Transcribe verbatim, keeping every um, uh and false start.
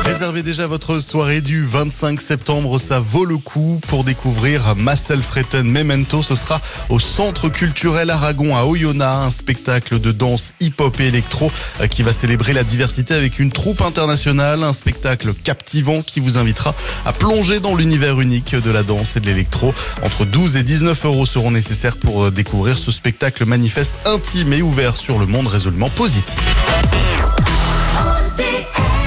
Réservez déjà votre soirée du vingt-cinq septembre, ça vaut le coup pour découvrir Marcel Freten Memento. Ce sera au Centre culturel Aragon à Oyonnax, un spectacle de danse hip-hop et électro qui va célébrer la diversité avec une troupe internationale, un spectacle captivant qui vous invitera à plonger dans l'univers unique de la danse et de l'électro. Entre douze et dix-neuf euros seront nécessaires pour découvrir ce spectacle manifeste, intime et ouvert sur le monde résolument positif.